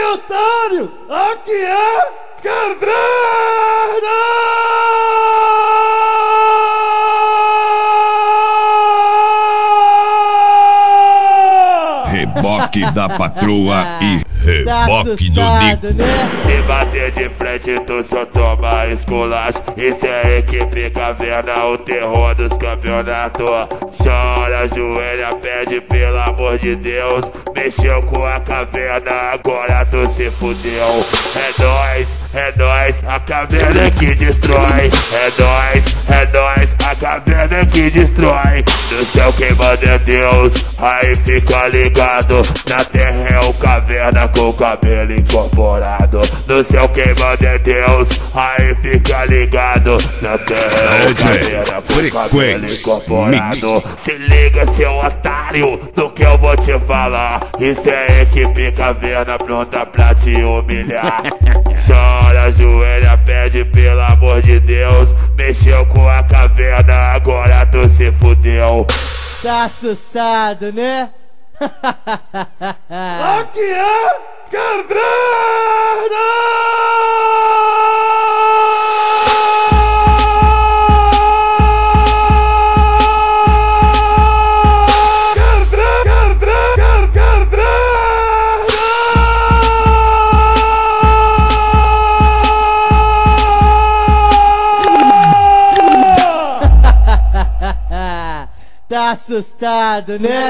otário! Aqui é caverna! Reboque da patroa e reboque do Nico. Né? Se bater de frente, tu só toma esculacho. Isso é equipe caverna, o terror dos campeonatos. Chora, ajoelha, pede pelo amor de Deus. Mexeu com a caverna, agora tu se fudeu. É nóis, a caverna é que destrói. É nóis, a caverna é que destrói. No céu quem manda é Deus, aí fica ligado. Na terra é o caverna com o cabelo incorporado. No céu quem manda é Deus, aí fica ligado. Na terra é o caverna com o cabelo incorporado. Se liga, seu otário, do que eu vou te falar. Isso é equipe caverna pronta pra te humilhar. Chora, ajoelha, pede pelo amor de Deus. Mexeu com a caverna, agora tu se fudeu. Tá assustado, né? Aqui é caverna! Tá assustado, né?